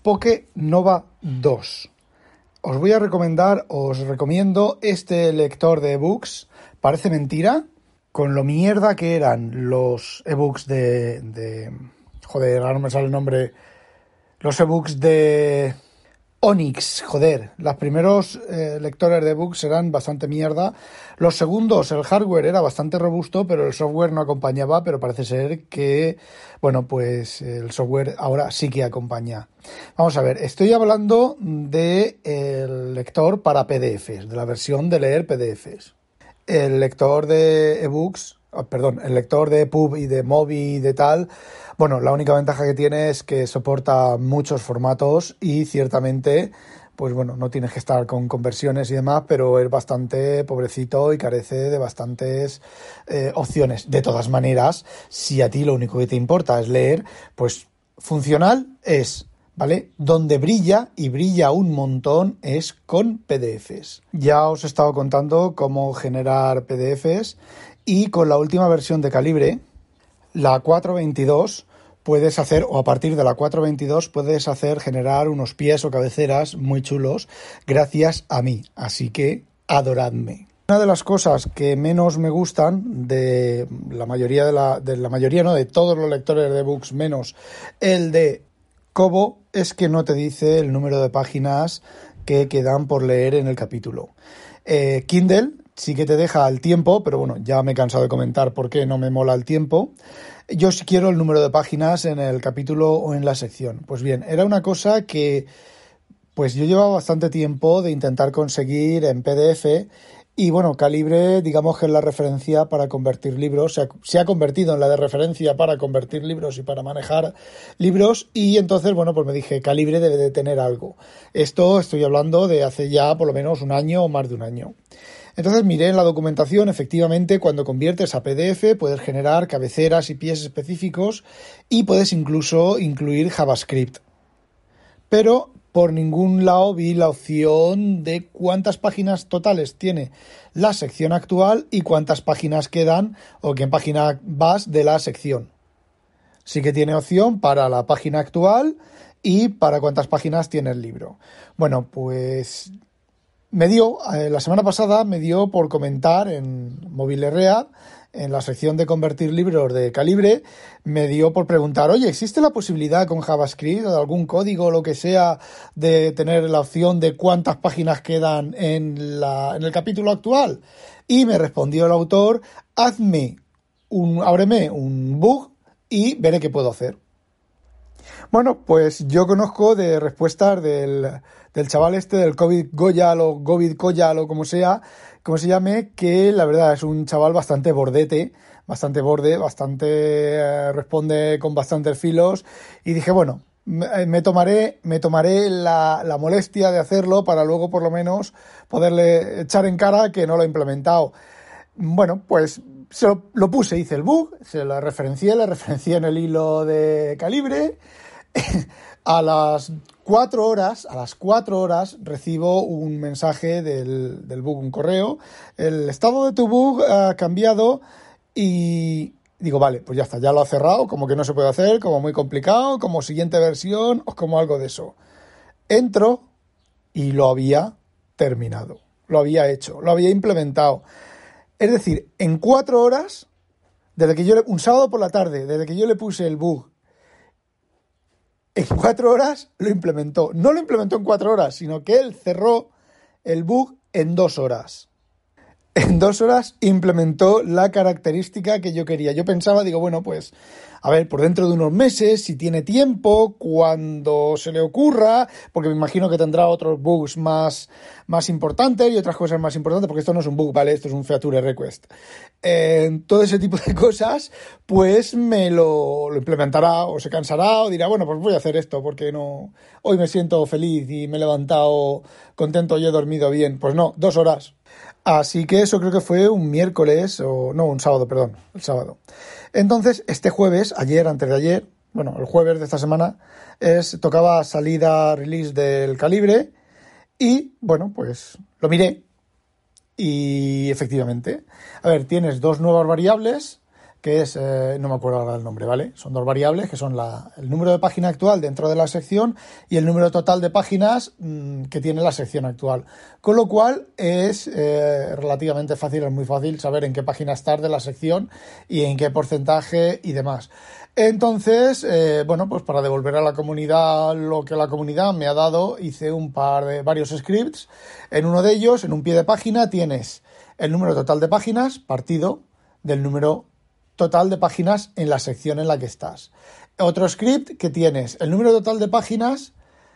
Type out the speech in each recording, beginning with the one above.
Poké Nova 2. Os recomiendo este lector de ebooks. Parece mentira, con lo mierda que eran los ebooks joder, ahora no me sale el nombre. Los ebooks de Onyx, joder. Los primeros lectores de ebooks eran bastante mierda. Los segundos, el hardware era bastante robusto, pero el software no acompañaba, pero parece ser que, bueno, pues el software ahora sí que acompaña. Vamos a ver, estoy hablando del lector para PDFs, de la versión de leer PDFs. El lector de ebooks, el lector de EPUB y de Mobi y de tal, bueno, la única ventaja que tiene es que soporta muchos formatos y ciertamente, pues bueno, no tienes que estar con conversiones y demás, pero es bastante pobrecito y carece de bastantes opciones. De todas maneras, si a ti lo único que te importa es leer, pues funcional es, ¿vale? Donde brilla, y brilla un montón, es con PDFs. Ya os he estado contando cómo generar PDFs y con la última versión de Calibre, la 4.22, puedes hacer, o a partir de la 4.22, puedes generar unos pies o cabeceras muy chulos gracias a mí. Así que adoradme. Una de las cosas que menos me gustan de la mayoría de todos los lectores de ebooks, menos el de Kobo, es que no te dice el número de páginas que quedan por leer en el capítulo. Kindle sí que te deja el tiempo, pero bueno, ya me he cansado de comentar por qué no me mola el tiempo. Yo sí quiero el número de páginas en el capítulo o en la sección. Pues bien, era una cosa que pues yo llevaba bastante tiempo de intentar conseguir en PDF. Y bueno, Calibre, digamos que es la referencia para convertir libros, se ha convertido en la de referencia para convertir libros y para manejar libros, y entonces, bueno, pues me dije, Calibre debe de tener algo. Esto estoy hablando de hace ya por lo menos un año o más de un año. Entonces miré en la documentación, efectivamente, cuando conviertes a PDF puedes generar cabeceras y pies específicos y puedes incluso incluir JavaScript. Pero por ningún lado vi la opción de cuántas páginas totales tiene la sección actual y cuántas páginas quedan o qué página vas de la sección. Sí que tiene opción para la página actual y para cuántas páginas tiene el libro. Bueno, pues la semana pasada me dio por comentar en MobileRead, en la sección de convertir libros de Calibre, me dio por preguntar, oye, ¿existe la posibilidad con JavaScript o de algún código o lo que sea de tener la opción de cuántas páginas quedan en el capítulo actual? Y me respondió el autor, ábreme un bug y veré qué puedo hacer. Bueno, pues yo conozco de respuestas del chaval del COVID Goyal o Govid Koyal o como se llame, que la verdad es un chaval bastante bordete, bastante borde, responde con bastantes filos, y dije, bueno, me tomaré la molestia de hacerlo para luego por lo menos poderle echar en cara que no lo he implementado. Bueno, pues lo puse, hice el bug, se lo referencié en el hilo de Calibre. A las 4 horas recibo un mensaje del bug, un correo. El estado de tu bug ha cambiado y digo, vale, pues ya está, ya lo ha cerrado, como que no se puede hacer, como muy complicado, como siguiente versión o como algo de eso. Entro y lo había terminado, lo había hecho, lo había implementado. Es decir, en 4 horas, un sábado por la tarde, desde que yo le puse el bug, en 4 horas lo implementó. No lo implementó en 4 horas, sino que él cerró el bug en 2 horas. En 2 horas implementó la característica que yo quería. Yo pensaba, digo, bueno, pues, a ver, por dentro de unos meses, si tiene tiempo, cuando se le ocurra, porque me imagino que tendrá otros bugs más importantes y otras cosas más importantes, porque esto no es un bug, ¿vale? Esto es un feature request. Todo ese tipo de cosas, pues me lo implementará o se cansará o dirá, bueno, pues voy a hacer esto porque no, hoy me siento feliz y me he levantado contento y he dormido bien. Pues no, 2 horas. Así que eso creo que fue un miércoles, un sábado, perdón, el sábado. Entonces, este jueves, antes de ayer, bueno, el jueves de esta semana, tocaba salida, release del Calibre y, bueno, pues lo miré y efectivamente, a ver, tienes 2 nuevas variables, que es, no me acuerdo ahora el nombre, ¿vale? Son dos variables que son el número de página actual dentro de la sección y el número total de páginas que tiene la sección actual. Con lo cual es relativamente fácil, es muy fácil saber en qué página estás de la sección y en qué porcentaje y demás. Entonces, pues para devolver a la comunidad lo que la comunidad me ha dado, hice varios scripts. En uno de ellos, en un pie de página, tienes el número total de páginas partido del número total de páginas en la sección en la que estás. Otro script que tienes el número total de páginas,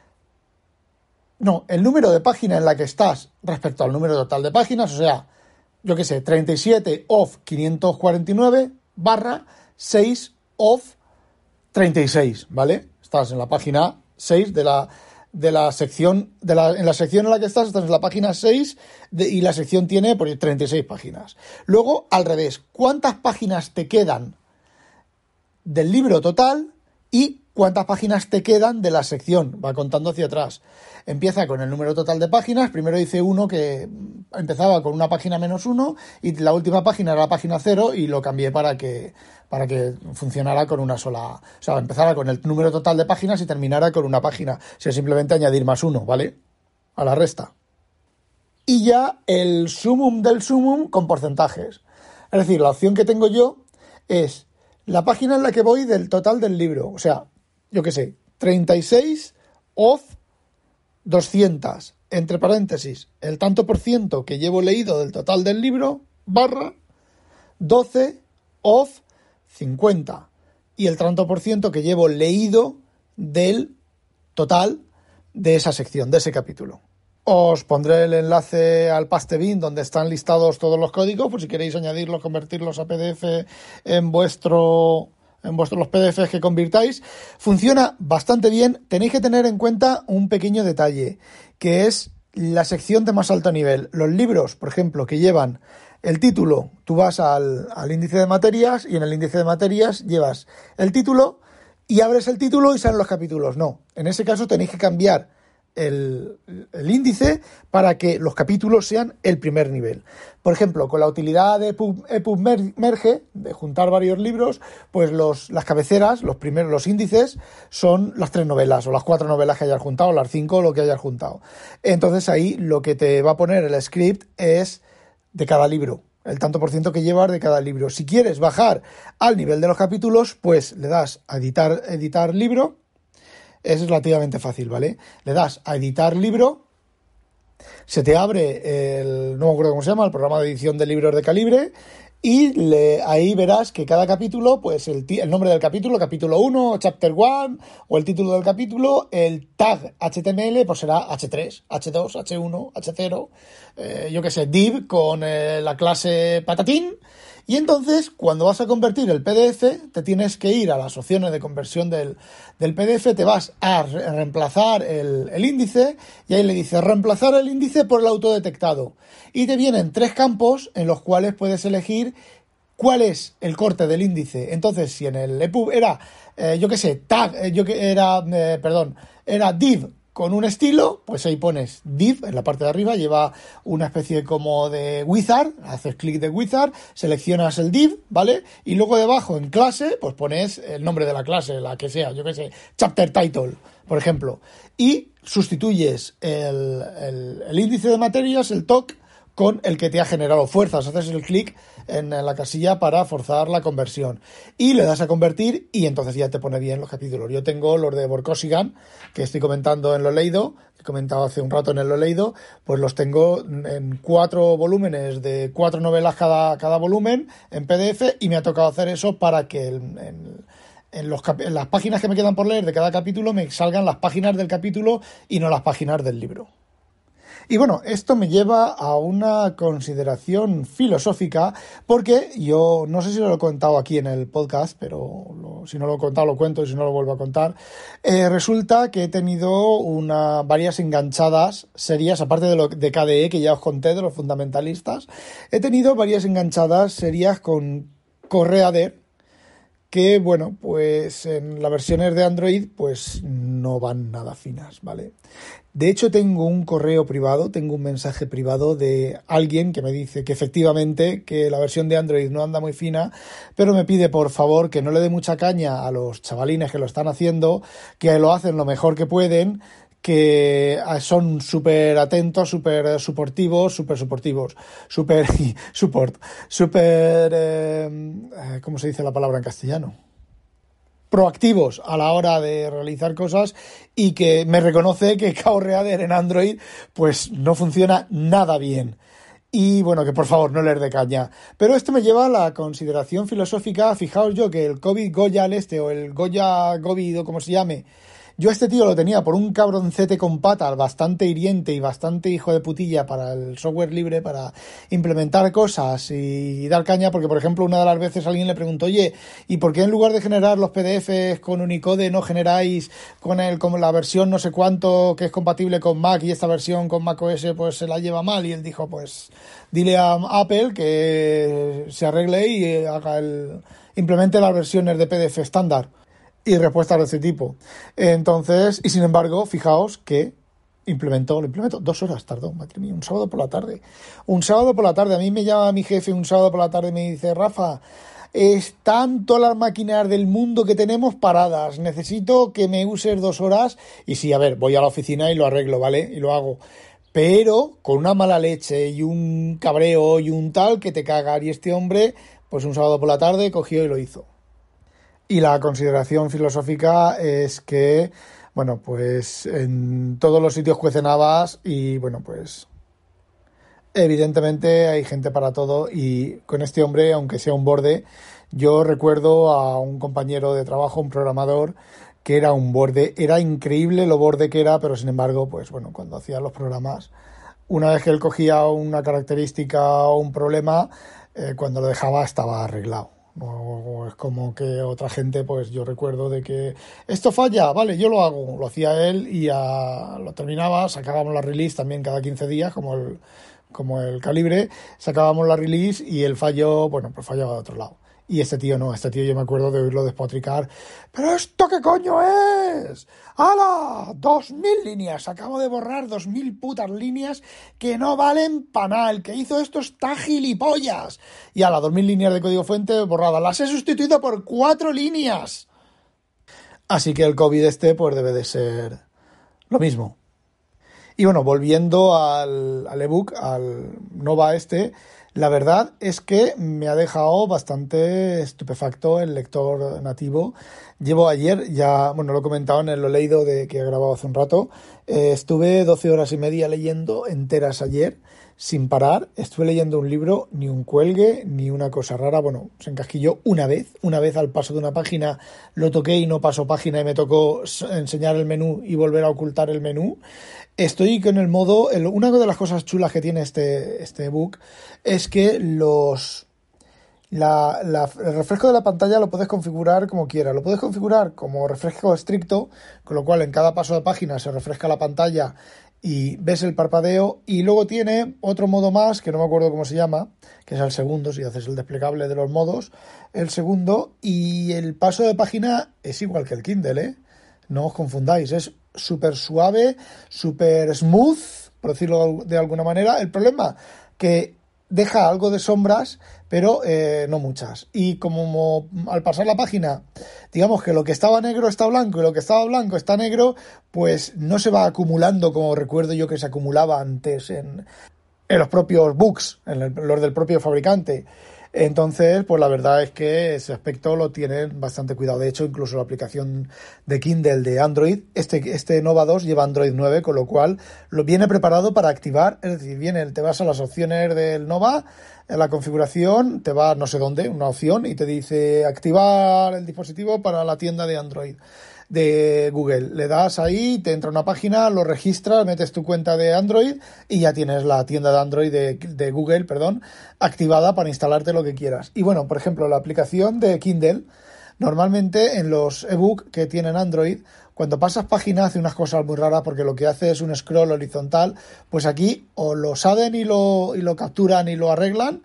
el número de página en la que estás respecto al número total de páginas, o sea, 37 of 549 barra 6 of 36, ¿vale? Estás en la página 6 de la sección, en la sección en la que estás en la página 6 y la sección tiene 36 páginas. Luego, al revés, ¿cuántas páginas te quedan del libro total y cuántas páginas te quedan de la sección? Va contando hacia atrás. Empieza con el número total de páginas. Primero hice uno que empezaba con una página -1 y la última página era la página 0 y lo cambié para que funcionara con una sola... O sea, empezara con el número total de páginas y terminara con una página. O sea, simplemente añadir +1, ¿vale? A la resta. Y ya el sumum del sumum con porcentajes. Es decir, la opción que tengo yo es la página en la que voy del total del libro. O sea, 36 of 200, entre paréntesis, el tanto por ciento que llevo leído del total del libro, barra 12 of 50 y el tanto por ciento que llevo leído del total de esa sección, de ese capítulo. Os pondré el enlace al Pastebin donde están listados todos los códigos por si queréis añadirlos, convertirlos a PDF en los PDFs que convirtáis. Funciona bastante bien. Tenéis que tener en cuenta un pequeño detalle, que es la sección de más alto nivel. Los libros, por ejemplo, que llevan el título, tú vas al índice de materias y en el índice de materias llevas el título y abres el título y salen los capítulos. No, en ese caso tenéis que cambiar el índice para que los capítulos sean el primer nivel. Por ejemplo, con la utilidad de EPUB Merge, de juntar varios libros, pues las cabeceras, los índices, son las 3 novelas o las 4 novelas que hayas juntado, las 5 o lo que hayas juntado. Entonces ahí lo que te va a poner el script es de cada libro, el tanto por ciento que llevas de cada libro. Si quieres bajar al nivel de los capítulos, pues le das a editar libro. Es relativamente fácil, ¿vale? Le das a editar libro, se te abre no me acuerdo cómo se llama, el programa de edición de libros de Calibre, y ahí verás que cada capítulo, pues el nombre del capítulo 1, chapter 1, o el título del capítulo, el tag HTML, pues será H3, H2, H1, H0, div con la clase patatín. Y entonces, cuando vas a convertir el PDF, te tienes que ir a las opciones de conversión del PDF, te vas a reemplazar el índice y ahí le dices reemplazar el índice por el autodetectado. Y te vienen 3 campos en los cuales puedes elegir cuál es el corte del índice. Entonces, si en el EPUB era, era div con un estilo, pues ahí pones div en la parte de arriba, lleva una especie como de wizard, haces clic de wizard, seleccionas el div, ¿vale? Y luego debajo en clase, pues pones el nombre de la clase, la que sea, chapter title, por ejemplo, y sustituyes el índice de materias, el TOC, con el que te ha generado fuerzas. Haces el clic en la casilla para forzar la conversión y le das a convertir y entonces ya te pone bien los capítulos. Yo tengo los de Vorkosigan que estoy comentando en Lo Leído, que he comentado hace un rato en el Lo Leído, pues los tengo en 4 volúmenes de 4 novelas cada volumen en PDF y me ha tocado hacer eso para que en las páginas que me quedan por leer de cada capítulo me salgan las páginas del capítulo y no las páginas del libro. Y bueno, esto me lleva a una consideración filosófica, porque yo no sé si lo he contado aquí en el podcast, pero si no lo he contado lo cuento y si no lo vuelvo a contar. Resulta que he tenido varias enganchadas serias, aparte de KDE que ya os conté, de los fundamentalistas, he tenido varias enganchadas serias con Correader, que, bueno, pues en las versiones de Android pues no van nada finas, ¿vale? De hecho, tengo un correo privado, tengo un mensaje privado de alguien que me dice que efectivamente que la versión de Android no anda muy fina, pero me pide por favor que no le dé mucha caña a los chavalines que lo están haciendo, que lo hacen lo mejor que pueden, que son súper atentos, súper suportivos, súper ¿cómo se dice la palabra en castellano? Proactivos a la hora de realizar cosas, y que me reconoce que Chaos Reader en Android pues no funciona nada bien. Y bueno, que por favor no les dé caña. Pero esto me lleva a la consideración filosófica. Fijaos yo que el COVID Goya o el Goya Govid o como se llame, yo a este tío lo tenía por un cabroncete con patas, bastante hiriente y bastante hijo de putilla para el software libre, para implementar cosas y dar caña, porque por ejemplo una de las veces alguien le preguntó, oye, ¿y por qué en lugar de generar los PDFs con Unicode no generáis con la versión no sé cuánto que es compatible con Mac, y esta versión con macOS pues se la lleva mal? Y él dijo, pues dile a Apple que se arregle y implemente las versiones de PDF estándar. Y respuestas de ese tipo. Entonces, y sin embargo, fijaos que lo implementó 2 horas tardó, madre mía, un sábado por la tarde. A mí me llama mi jefe un sábado por la tarde y me dice, Rafa, están todas las máquinas del mundo que tenemos paradas, necesito que me uses 2 horas. Y sí, a ver, voy a la oficina y lo arreglo, ¿vale? Y lo hago. Pero con una mala leche y un cabreo y un tal que te cagas. Y este hombre, pues un sábado por la tarde cogió y lo hizo. Y la consideración filosófica es que, bueno, pues en todos los sitios cuecen habas y, bueno, pues evidentemente hay gente para todo, y con este hombre, aunque sea un borde, yo recuerdo a un compañero de trabajo, un programador, que era un borde, era increíble lo borde que era, pero sin embargo, pues bueno, cuando hacía los programas, una vez que él cogía una característica o un problema, cuando lo dejaba estaba arreglado. No es como que otra gente, pues yo recuerdo de que esto falla, vale, yo lo hago, lo hacía él y ya lo terminaba, sacábamos la release también cada 15 días, como el calibre, sacábamos la release y el fallo, bueno, pues fallaba de otro lado. Y este tío no, este tío yo me acuerdo de oírlo despotricar. ¿Pero esto qué coño es? ¡Hala! 2000 líneas. Acabo de borrar 2000 putas líneas que no valen pa' nada. El que hizo esto está gilipollas. Y hala, 2000 líneas de código fuente borradas. Las he sustituido por 4 líneas. Así que el COVID pues debe de ser lo mismo. Y bueno, volviendo al ebook, al Nova la verdad es que me ha dejado bastante estupefacto el lector nativo. Llevo ayer, ya, bueno, lo he comentado en lo leído de que he grabado hace un rato, estuve 12 horas y media leyendo enteras ayer, sin parar. Estuve leyendo un libro, ni un cuelgue, ni una cosa rara. Bueno, se encasquilló una vez al paso de una página, lo toqué y no pasó página y me tocó enseñar el menú y volver a ocultar el menú. Estoy con el modo, una de las cosas chulas que tiene este ebook es que el refresco de la pantalla lo puedes configurar como quieras. Lo puedes configurar como refresco estricto, con lo cual en cada paso de página se refresca la pantalla y ves el parpadeo. Y luego tiene otro modo más, que no me acuerdo cómo se llama, que es el segundo, si haces el desplegable de los modos, el segundo. Y el paso de página es igual que el Kindle, ¿eh? No os confundáis, es súper suave, súper smooth, por decirlo de alguna manera. El problema, que deja algo de sombras, pero no muchas. Y como al pasar la página, digamos que lo que estaba negro está blanco y lo que estaba blanco está negro, pues no se va acumulando como recuerdo yo que se acumulaba antes en los propios books, en los del propio fabricante. Entonces, pues la verdad es que ese aspecto lo tienen bastante cuidado. De hecho, incluso la aplicación de Kindle de Android, este Nova 2 lleva Android 9, con lo cual lo viene preparado para activar. Es decir, te vas a las opciones del Nova, en la configuración, te vas no sé dónde, una opción, y te dice activar el dispositivo para la tienda de Android de Google. Le das ahí, te entra una página, lo registras, metes tu cuenta de Android y ya tienes la tienda de Android de Google, activada para instalarte lo que quieras. Y bueno, por ejemplo, la aplicación de Kindle, normalmente en los ebook que tienen Android, cuando pasas página hace unas cosas muy raras, porque lo que hace es un scroll horizontal. Pues aquí o lo saben y lo capturan y lo arreglan,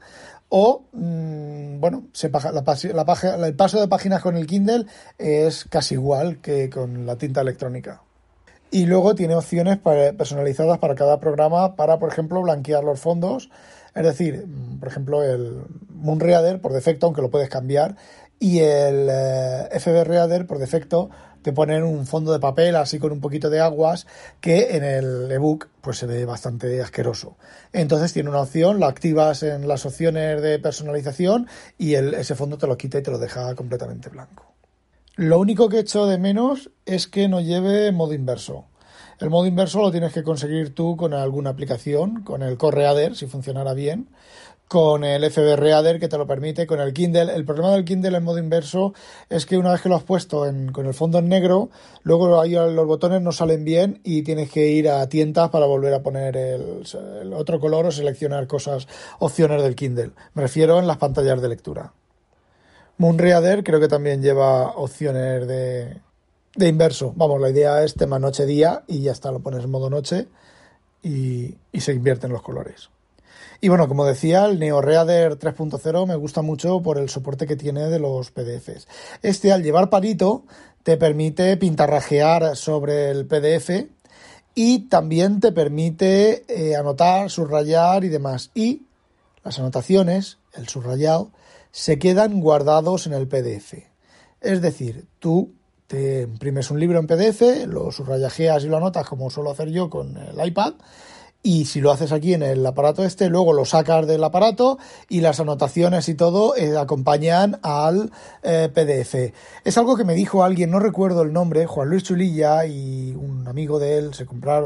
o, bueno, el paso de páginas con el Kindle es casi igual que con la tinta electrónica. Y luego tiene opciones personalizadas para cada programa para, por ejemplo, blanquear los fondos. Es decir, por ejemplo, el Moonreader por defecto, aunque lo puedes cambiar, y el FB Reader por defecto te ponen un fondo de papel así con un poquito de aguas que en el ebook pues se ve bastante asqueroso. Entonces tiene una opción, la activas en las opciones de personalización y ese fondo te lo quita y te lo deja completamente blanco. Lo único que echo de menos es que no lleve modo inverso. El modo inverso lo tienes que conseguir tú con alguna aplicación, con el CoreAder, si funcionara bien, con el FB Reader, que te lo permite, con el Kindle. El problema del Kindle en modo inverso es que una vez que lo has puesto con el fondo en negro, luego ahí los botones no salen bien y tienes que ir a tientas para volver a poner el otro color o seleccionar opciones del Kindle. Me refiero en las pantallas de lectura. Moonreader creo que también lleva opciones de inverso. Vamos, la idea es tema noche-día y ya está, lo pones en modo noche y se invierten los colores. Y bueno, como decía, el NeoReader 3.0 me gusta mucho por el soporte que tiene de los PDFs. Al llevar palito, te permite pintarrajear sobre el PDF y también te permite anotar, subrayar y demás. Y las anotaciones, el subrayado, se quedan guardados en el PDF. Es decir, tú te imprimes un libro en PDF, lo subrayajeas y lo anotas como suelo hacer yo con el iPad, y si lo haces aquí en el aparato luego lo sacas del aparato y las anotaciones y todo acompañan al PDF. Es algo que me dijo alguien, no recuerdo el nombre, Juan Luis Chulilla, y un amigo de él se compró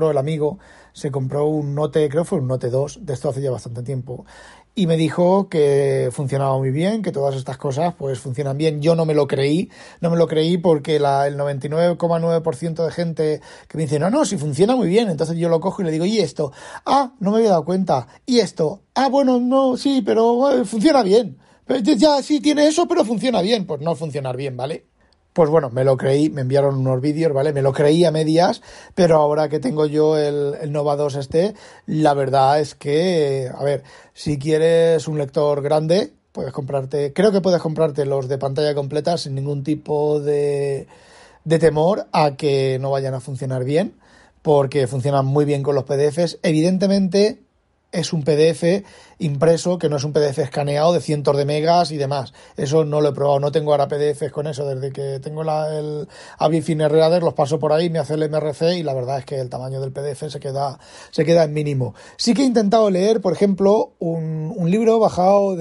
un Note, creo que fue un Note 2, de esto hace ya bastante tiempo, y me dijo que funcionaba muy bien, que todas estas cosas pues funcionan bien. Yo no me lo creí porque el 99,9% de gente que me dice, no, si funciona muy bien, entonces yo lo cojo y le digo, ¿y esto? Ah, no me había dado cuenta. ¿Y esto? Ah, bueno, no, sí, pero funciona bien. Ya sí tiene eso, pero funciona bien. Pues no funcionar bien, ¿vale? Pues bueno, me lo creí, me enviaron unos vídeos, ¿vale? Me lo creí a medias, pero ahora que tengo yo el Nova 2 la verdad es que, a ver, si quieres un lector grande, creo que puedes comprarte los de pantalla completa sin ningún tipo de temor a que no vayan a funcionar bien, porque funcionan muy bien con los PDFs. Evidentemente, es un PDF impreso, que no es un PDF escaneado de cientos de megas y demás. Eso no lo he probado, no tengo ahora PDFs con eso. Desde que tengo el Avifine Reader los paso por ahí, me hace el MRC y la verdad es que el tamaño del PDF se queda en mínimo. Sí que he intentado leer, por ejemplo, un libro bajado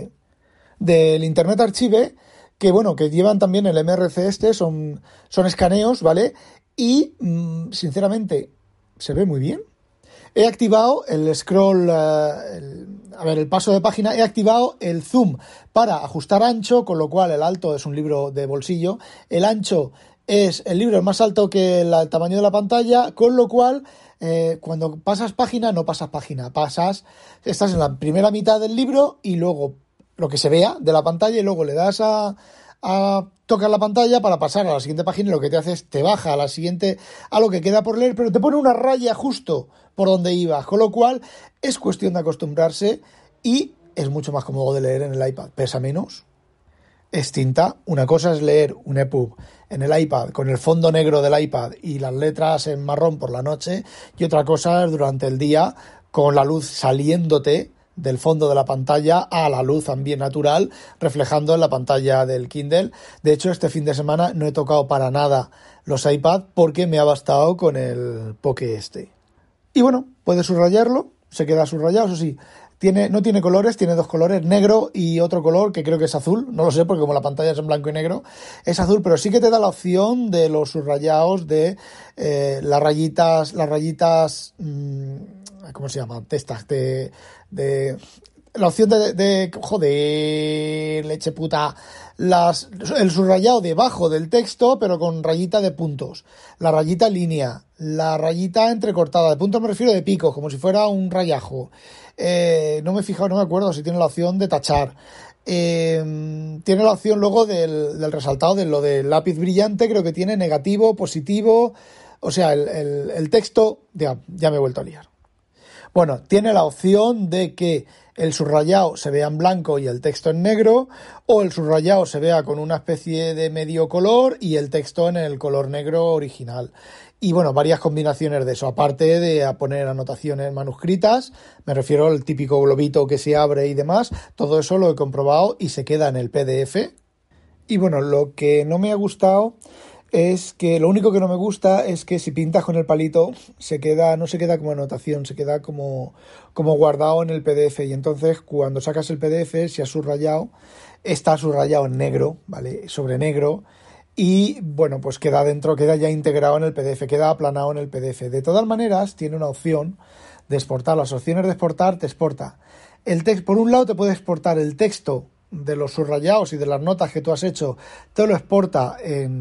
del Internet Archive, que bueno, que llevan también el MRC son escaneos, ¿vale? Y sinceramente se ve muy bien. He activado el scroll, el paso de página, he activado el zoom para ajustar ancho, con lo cual el alto es un libro de bolsillo, el ancho es el libro más alto que el tamaño de la pantalla, con lo cual cuando pasas página, no pasas página, estás en la primera mitad del libro y luego lo que se vea de la pantalla y luego le das a tocar la pantalla para pasar a la siguiente página y lo que te hace es te baja a la siguiente, a lo que queda por leer, pero te pone una raya justo por donde ibas, con lo cual es cuestión de acostumbrarse y es mucho más cómodo de leer en el iPad. Pesa menos, es tinta. Una cosa es leer un EPUB en el iPad con el fondo negro del iPad y las letras en marrón por la noche, y otra cosa es durante el día con la luz saliéndote del fondo de la pantalla a la luz ambiente natural reflejando en la pantalla del Kindle. De hecho, este fin de semana no he tocado para nada los iPad porque me ha bastado con el Poké Y bueno, puedes subrayarlo, se queda subrayado, eso sí. No tiene colores, tiene dos colores, negro y otro color que creo que es azul, no lo sé porque como la pantalla es en blanco y negro, es azul, pero sí que te da la opción de los subrayados de las rayitas, ¿cómo se llama? Estas, la opción joder, leche puta, el subrayado debajo del texto, pero con rayita de puntos, la rayita línea, la rayita entrecortada, de puntos me refiero de picos, como si fuera un rayajo. No me he fijado, no me acuerdo si tiene la opción de tachar. Tiene la opción luego del resaltado, de lo del lápiz brillante, creo que tiene negativo, positivo, o sea, el texto, ya me he vuelto a liar. Bueno, tiene la opción de que el subrayado se vea en blanco y el texto en negro, o el subrayado se vea con una especie de medio color y el texto en el color negro original. Y bueno, varias combinaciones de eso, aparte de poner anotaciones manuscritas, me refiero al típico globito que se abre y demás, todo eso lo he comprobado y se queda en el PDF. Y bueno, lo que no me ha gustado es que lo único que no me gusta es que si pintas con el palito no se queda como anotación, se queda como guardado en el PDF, y entonces cuando sacas el PDF, si has subrayado, está subrayado en negro, ¿vale? Sobre negro, y bueno, pues queda dentro, queda ya integrado en el PDF, queda aplanado en el PDF. De todas maneras, tiene una opción de exportar. Las opciones de exportar te exporta el texto. Por un lado te puede exportar el texto de los subrayados y de las notas que tú has hecho, te lo exporta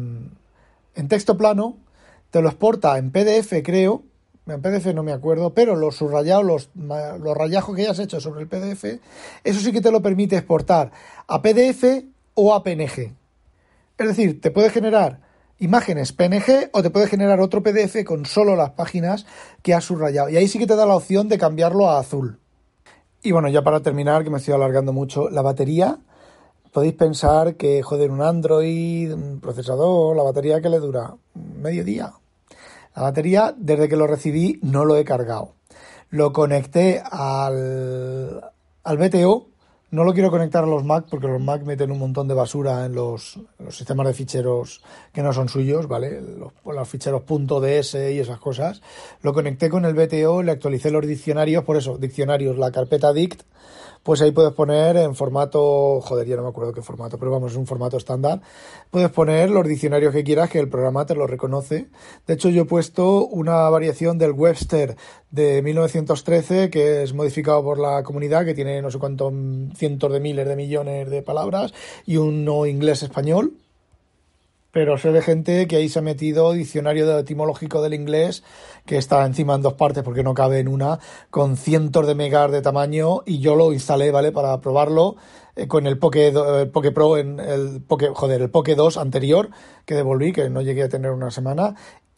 en texto plano, te lo exporta en PDF, creo, en PDF no me acuerdo, pero los subrayados, los rayajos que hayas hecho sobre el PDF, eso sí que te lo permite exportar a PDF o a PNG. Es decir, te puede generar imágenes PNG o te puede generar otro PDF con solo las páginas que has subrayado. Y ahí sí que te da la opción de cambiarlo a azul. Y bueno, ya para terminar, que me estoy alargando mucho, la batería. Podéis pensar que, joder, un Android, un procesador, la batería que le dura medio día. La batería, desde que lo recibí, no lo he cargado. Lo conecté al BTO. No lo quiero conectar a los Mac porque los Mac meten un montón de basura en los sistemas de ficheros que no son suyos, ¿vale? Los ficheros .ds y esas cosas. Lo conecté con el BTO, le actualicé los diccionarios, por eso, diccionarios, la carpeta dict, pues ahí puedes poner en formato, joder, ya no me acuerdo qué formato, pero vamos, es un formato estándar. Puedes poner los diccionarios que quieras, que el programa te los reconoce. De hecho, yo he puesto una variación del Webster de 1913, que es modificado por la comunidad, que tiene no sé cuántos cientos de miles de millones de palabras, y uno inglés-español. Pero sé de gente que ahí se ha metido diccionario etimológico del inglés, que está encima en dos partes porque no cabe en una, con cientos de megas de tamaño, y yo lo instalé, ¿vale? Para probarlo con el Poke Pro, el Poke 2 anterior, que devolví, que no llegué a tener una semana,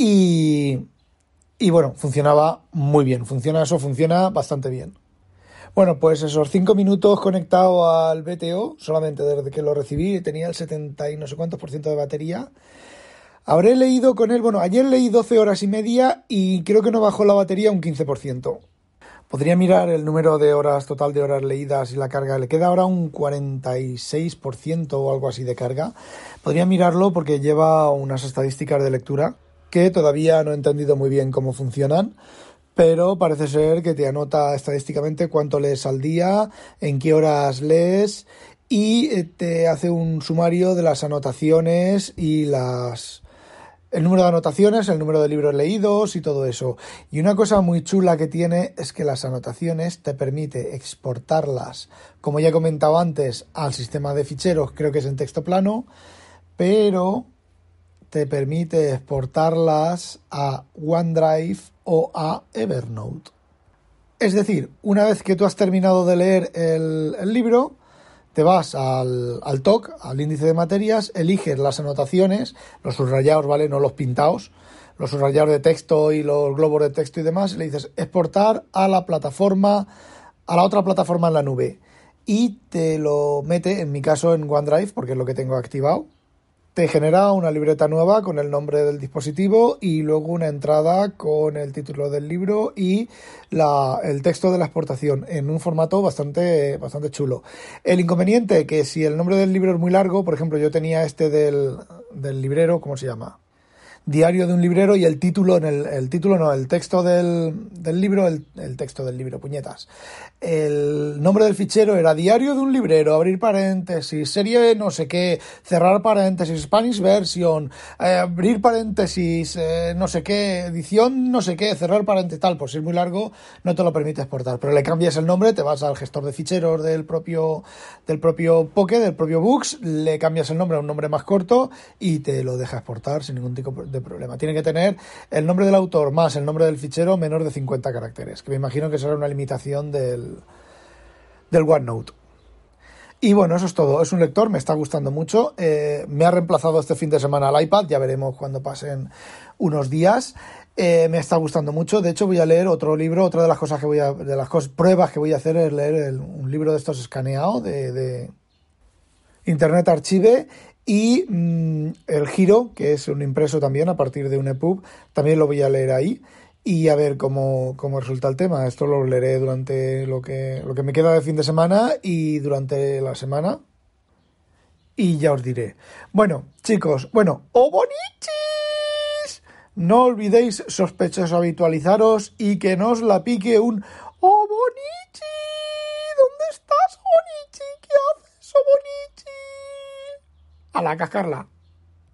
y bueno, funcionaba muy bien, funciona bastante bien. Bueno, pues esos 5 minutos conectado al BTO, solamente desde que lo recibí, tenía el 70 y no sé cuántos por ciento de batería. Habré leído con él, bueno, ayer leí 12 horas y media y creo que no bajó la batería un 15%. Podría mirar el número de horas, total de horas leídas y la carga. Le queda ahora un 46% o algo así de carga. Podría mirarlo porque lleva unas estadísticas de lectura que todavía no he entendido muy bien cómo funcionan, pero parece ser que te anota estadísticamente cuánto lees al día, en qué horas lees, y te hace un sumario de las anotaciones y el número de anotaciones, el número de libros leídos y todo eso. Y una cosa muy chula que tiene es que las anotaciones te permite exportarlas, como ya he comentado antes, al sistema de ficheros, creo que es en texto plano, pero te permite exportarlas a OneDrive o a Evernote. Es decir, una vez que tú has terminado de leer el libro, te vas al TOC, al índice de materias, eliges las anotaciones, los subrayados, ¿vale? No los pintados, los subrayados de texto y los globos de texto y demás, y le dices exportar a la plataforma, a la otra plataforma en la nube, y te lo mete, en mi caso, en OneDrive, porque es lo que tengo activado. Te genera una libreta nueva con el nombre del dispositivo y luego una entrada con el título del libro y el texto de la exportación en un formato bastante chulo. El inconveniente que si el nombre del libro es muy largo, por ejemplo, yo tenía este del librero, ¿cómo se llama? Diario de un librero, y el título, el texto del libro, el texto del libro, puñetas. El nombre del fichero era Diario de un librero, abrir paréntesis, serie no sé qué, cerrar paréntesis, Spanish version, abrir paréntesis, no sé qué, edición no sé qué, cerrar paréntesis, tal. Por si es muy largo, no te lo permite exportar. Pero le cambias el nombre, te vas al gestor de ficheros del propio Poke, del propio Books, le cambias el nombre a un nombre más corto y te lo deja exportar sin ningún tipo de problema. Tiene que tener el nombre del autor más el nombre del fichero menor de 50 caracteres, que me imagino que será una limitación del OneNote. Y bueno, eso es todo. Es un lector, me está gustando mucho. Me ha reemplazado este fin de semana al iPad, ya veremos cuando pasen unos días. Me está gustando mucho. De hecho, voy a leer otro libro. Otra de las cosas que pruebas que voy a hacer es leer un libro de estos escaneados de Internet Archive y el Giro, que es un impreso también a partir de un EPUB. También lo voy a leer ahí y a ver cómo resulta el tema. Esto lo leeré durante lo que me queda de fin de semana y durante la semana. Y ya os diré. Bueno, chicos, ¡Obonichis! No olvidéis, sospechosos, habitualizaros y que no os la pique un ¡Obonichi! ¿Dónde estás, Obonichi? ¿Qué haces, Obonichi? A la cascarla.